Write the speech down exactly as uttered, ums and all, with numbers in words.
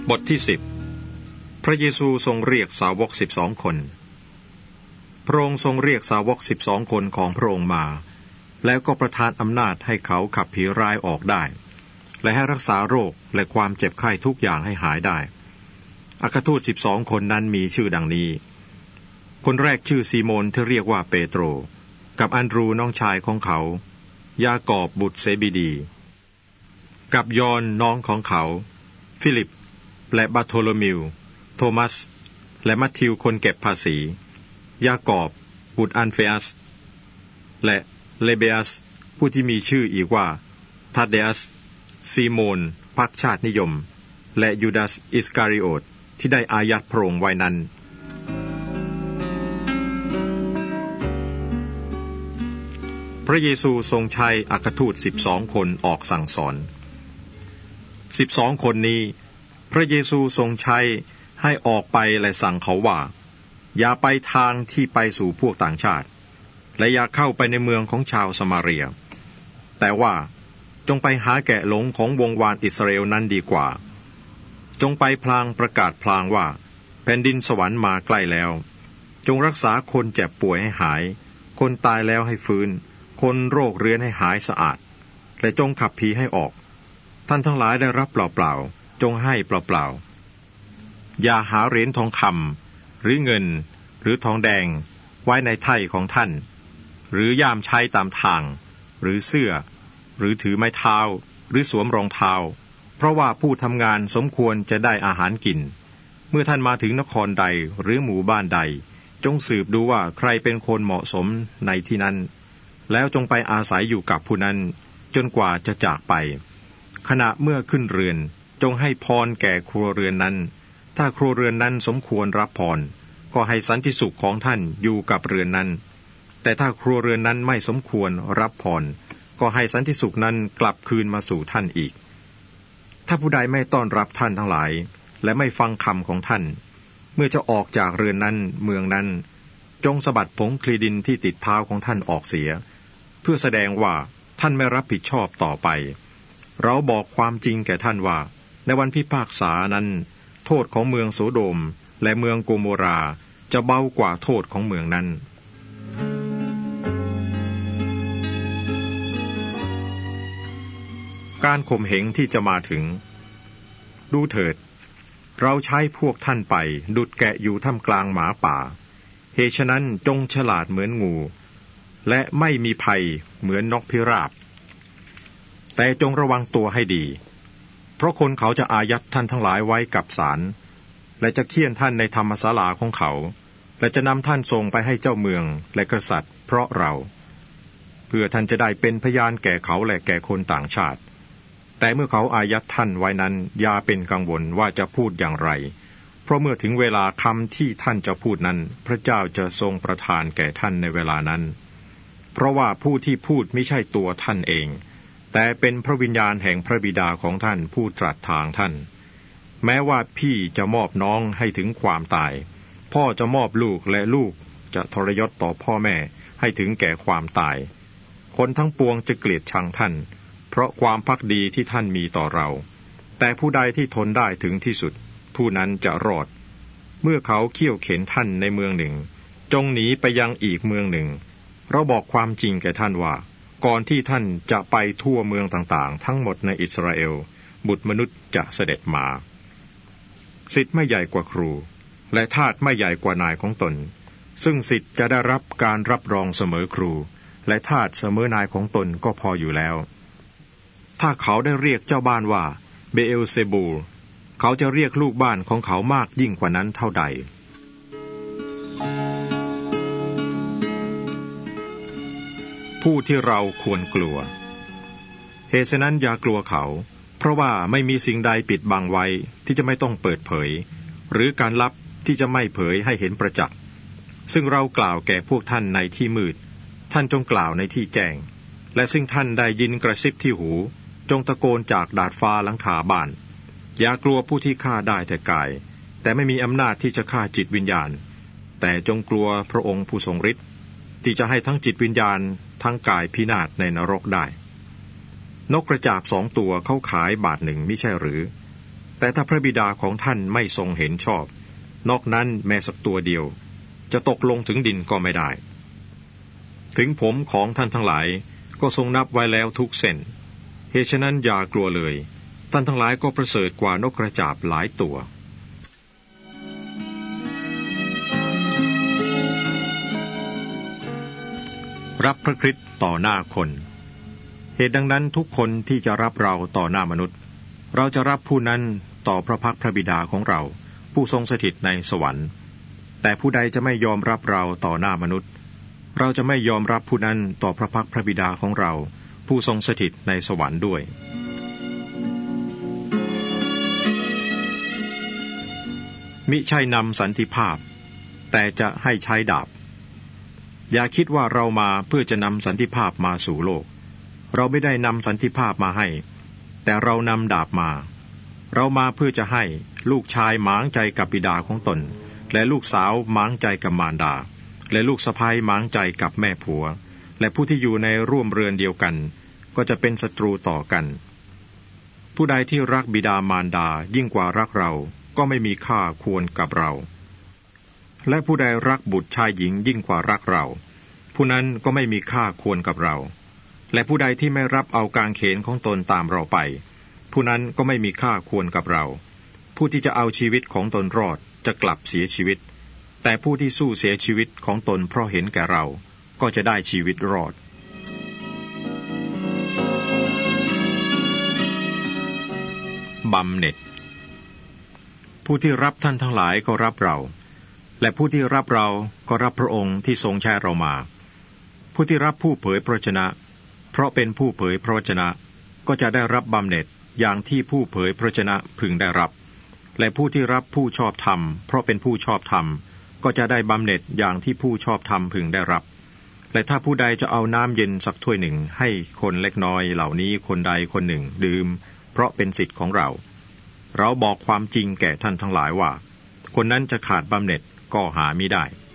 บทที่สิบพระเยซูทรงเรียกสาวกสิบสองคนพระองค์ทรงเรียกสาวกสิบสองคนของพระองค์มาแล้วก็ประทานอำนาจให้เขาขับผีร้ายออกได้และให้รักษาโรคและความเจ็บไข้ทุกอย่างให้หายได้อัครทูตสิบสองคนนั้นมีชื่อดังนี้คนแรกชื่อซีโมนที่เรียกว่าเปโตรกับอันดรูน้องชายของเขายากอบบุตรเซบีดีกับยอห์นน้องของเขาฟิลิปและบาโทโลมิวโทมัสและมัทธิวคนเก็บภาษียากอบบุตรอันเฟอัสและเลเบอัสผู้ที่มีชื่ออีกว่าทัดเดอัสซีโมนพรรคชาตินิยมและยูดาสอิสการิโอตที่ได้อายัดพระองค์ไว้นั้นพระเยซูทรงใช้อัครทูตสิบสองคนออกสั่งสอนสิบสองคนนี้พระเยซูทรงใช้ให้ออกไปและสั่งเขาว่าอย่าไปทางที่ไปสู่พวกต่างชาติและอย่าเข้าไปในเมืองของชาวสมาเรียแต่ว่าจงไปหาแกะหลงของวงวานอิสราเอลนั้นดีกว่าจงไปพลางประกาศพลางว่าแผ่นดินสวรรค์มาใกล้แล้วจงรักษาคนเจ็บป่วยให้หายคนตายแล้วให้ฟื้นคนโรคเรื้อนให้หายสะอาดและจงขับผีให้ออกท่านทั้งหลายได้รับเปล่าๆจงให้เปล่าๆอย่าหาเหรียญทองคำหรือเงินหรือทองแดงไว้ในไถ่ของท่านหรือย่ามใช้ตามทางหรือเสื้อหรือถือไม้เท้าหรือสวมรองเท้าเพราะว่าผู้ทำงานสมควรจะได้อาหารกินเมื่อท่านมาถึงนครใดหรือหมู่บ้านใดจงสืบดูว่าใครเป็นคนเหมาะสมในที่นั้นแล้วจงไปอาศัยอยู่กับผู้นั้นจนกว่าจะจากไปขณะเมื่อขึ้นเรือนจงให้พรแก่ครัวเรือนนั้นถ้าครัวเรือนนั้นสมควรรับพรก็ให้สันติสุขของท่านอยู่กับเรือนนั้นแต่ถ้าครัวเรือนนั้นไม่สมควรรับพรก็ให้สันติสุขนั้นกลับคืนมาสู่ท่านอีกถ้าผู้ใดไม่ต้อนรับท่านทั้งหลายและไม่ฟังคำของท่านเมื่อจะออกจากเรือนนั้นเมืองนั้นจงสะบัดผงคลีดินที่ติดเท้าของท่านออกเสียเพื่อแสดงว่าท่านไม่รับผิดชอบต่อไปเราบอกความจริงแก่ท่านว่าในวันพิพากษานั้นโทษของเมืองโสโดมและเมืองโกโมราจะเบากว่าโทษของเมืองนั้นการข่มเหงที่จะมาถึงดูเถิดเราใช้พวกท่านไปดุจแกะอยู่ท่ามกลางหมาป่าเหตุฉะนั้นจงฉลาดเหมือนงูและไม่มีภัยเหมือนนกพิราบแต่จงระวังตัวให้ดีเพราะคนเขาจะอายัดท่านทั้งหลายไว้กับศาลและจะเฆี่ยนท่านในธรรมศาลาของเขาและจะนำท่านส่งไปให้เจ้าเมืองและกษัตริย์เพราะเราเพื่อท่านจะได้เป็นพยานแก่เขาและแก่คนต่างชาติแต่เมื่อเขาอายัดท่านไว้นั้นอย่าเป็นกังวลว่าจะพูดอย่างไรเพราะเมื่อถึงเวลาคำที่ท่านจะพูดนั้นพระเจ้าจะทรงประทานแก่ท่านในเวลานั้นเพราะว่าผู้ที่พูดไม่ใช่ตัวท่านเองแต่เป็นพระวิญญาณแห่งพระบิดาของท่านผู้ตรัสทางท่านแม้ว่าพี่จะมอบน้องให้ถึงความตายพ่อจะมอบลูกและลูกจะทรยศต่อพ่อแม่ให้ถึงแก่ความตายคนทั้งปวงจะเกลียดชังท่านเพราะความภักดีที่ท่านมีต่อเราแต่ผู้ใดที่ทนได้ถึงที่สุดผู้นั้นจะรอดเมื่อเขาเคี่ยวเข็นท่านในเมืองหนึ่งจงหนีไปยังอีกเมืองหนึ่งเราบอกความจริงแก่ท่านว่าก่อนที่ท่านจะไปทั่วเมืองต่างๆทั้งหมดในอิสราเอลบุตรมนุษย์จะเสด็จมาศิษย์ไม่ใหญ่กว่าครูและทาสไม่ใหญ่กว่านายของตนซึ่งศิษย์จะได้รับการรับรองเสมอครูและทาสเสมอนายของตนก็พออยู่แล้วถ้าเขาได้เรียกเจ้าบ้านว่าเบเอลเซบูลเขาจะเรียกลูกบ้านของเขามากยิ่งกว่านั้นเท่าใดผู้ที่เราควรกลัวเหตุฉะนั้นอย่ากลัวเขาเพราะว่าไม่มีสิ่งใดปิดบังไว้ที่จะไม่ต้องเปิดเผยหรือการลับที่จะไม่เผยให้เห็นประจักษ์ซึ่งเรากล่าวแก่พวกท่านในที่มืดท่านจงกล่าวในที่แจ้งและซึ่งท่านได้ยินกระซิบที่หูจงตะโกนจากดาดฟ้าหลังคาบ้านอย่ากลัวผู้ที่ฆ่าได้แต่กายแต่ไม่มีอำนาจที่จะฆ่าจิตวิญญาณแต่จงกลัวพระองค์ผู้ทรงฤทธิ์ที่จะให้ทั้งจิตวิญญาณทั้งกายพินาศในนรกได้นกกระจาบสองตัวเขาขายบาทหนึ่งมิใช่หรือแต่ถ้าพระบิดาของท่านไม่ทรงเห็นชอบนอกนั้นแม้สักตัวเดียวจะตกลงถึงดินก็ไม่ได้ถึงผมของท่านทั้งหลายก็ทรงนับไว้แล้วทุกเส้นเหตุฉะนั้นอย่ากลัวเลยท่านทั้งหลายก็ประเสริฐกว่านกกระจาบหลายตัวรับพระคริสต์ต่อหน้าคนเหตุดังนั้นทุกคนที่จะรับเราต่อหน้ามนุษย์เราจะรับผู้นั้นต่อพระพักพระบิดาของเราผู้ทรงสถิตในสวรรค์แต่ผู้ใดจะไม่ยอมรับเราต่อหน้ามนุษย์เราจะไม่ยอมรับผู้นั้นต่อพระพักพระบิดาของเราผู้ทรงสถิตในสวรรค์ด้วยมิใช่นำสันติภาพแต่จะให้ใช้ดาบอย่าคิดว่าเรามาเพื่อจะนำสันติภาพมาสู่โลกเราไม่ได้นำสันติภาพมาให้แต่เรานำดาบมาเรามาเพื่อจะให้ลูกชายหมางใจกับบิดาของตนและลูกสาวหมางใจกับมารดาและลูกสะใภ้หมางใจกับแม่ผัวและผู้ที่อยู่ในร่วมเรือนเดียวกันก็จะเป็นศัตรูต่อกันผู้ใดที่รักบิดามารดายิ่งกว่ารักเราก็ไม่มีค่าควรกับเราและผู้ใดรักบุตรชายหญิงยิ่งกว่ารักเราผู้นั้นก็ไม่มีค่าควรกับเราและผู้ใดที่ไม่รับเอากางเขนของตนตามเราไปผู้นั้นก็ไม่มีค่าควรกับเราผู้ที่จะเอาชีวิตของตนรอดจะกลับเสียชีวิตแต่ผู้ที่สู้เสียชีวิตของตนเพราะเห็นแก่เราก็จะได้ชีวิตรอดบำเหน็จผู้ที่รับท่านทั้งหลายก็รับเราและผู้ที่รับเราก็รับพระองค์ที่ทรงแช่เรามาผู้ที่รับผู้เผยพระวจนะเพราะเป็นผู้เผยพระวจนะก็จะได้รับบำเหน็จอย่างที่ผู้เผยพระวจนะพึงได้รับและผู้ที่รับผู้ชอบธรรมเพราะเป็นผู้ชอบธรรมก็จะได้บำเหน็จอย่างที่ผู้ชอบธรรมพึงได้รับและถ้าผู้ใดจะเอาน้ำเย็นสักถ้วยหนึ่งให้คนเล็กน้อยเหล่านี้คนใดคนหนึ่งดื่มเพราะเป็นสิทธิ์ของเราเราบอกความจริงแก่ท่านทั้งหลายว่าคนนั้นจะขาดบำเหน็จก็หามิได้